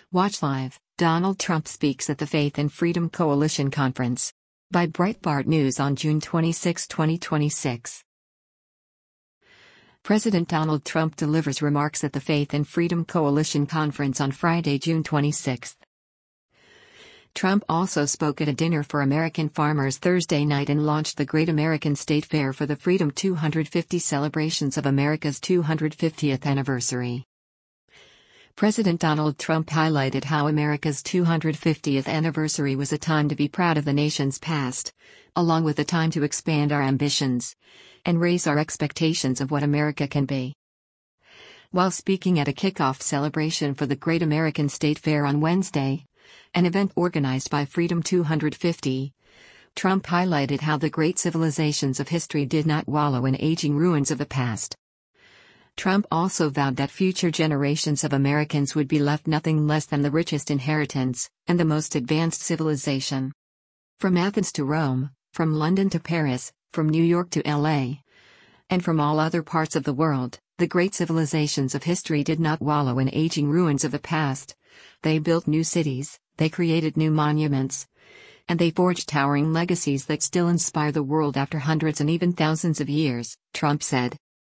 Watch live. Donald Trump speaks at the Faith and Freedom Coalition Conference. By Breitbart News on June 26, 2026. President Donald Trump delivers remarks at the Faith and Freedom Coalition Conference on Friday, June 26. Trump also spoke at a dinner for American farmers Thursday night and launched the Great American State Fair for the Freedom 250 celebrations of America's 250th anniversary. President Donald Trump highlighted how America's 250th anniversary was a time to be proud of the nation's past, along with a time to expand our ambitions and raise our expectations of what America can be. While speaking at a kickoff celebration for the Great American State Fair on Wednesday, an event organized by Freedom 250, Trump highlighted how the great civilizations of history did not wallow in aging ruins of the past. Trump also vowed that future generations of Americans would be left nothing less than the richest inheritance and the most advanced civilization. From Athens to Rome, from London to Paris, from New York to LA, and from all other parts of the world, the great civilizations of history did not wallow in aging ruins of the past. They built new cities, they created new monuments, and they forged towering legacies that still inspire the world after hundreds and even thousands of years, Trump said.